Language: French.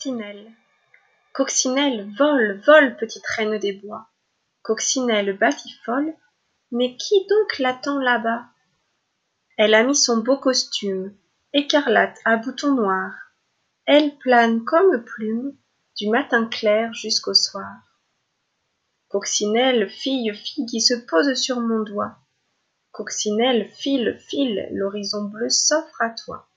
Coccinelle. Coccinelle, vole, vole, petite reine des bois. Coccinelle batifole, mais qui donc l'attend là-bas? Elle a mis son beau costume, écarlate à boutons noirs. Elle plane comme plume, du matin clair jusqu'au soir. Coccinelle, fille, fille qui se pose sur mon doigt. Coccinelle, file, file, l'horizon bleu s'offre à toi.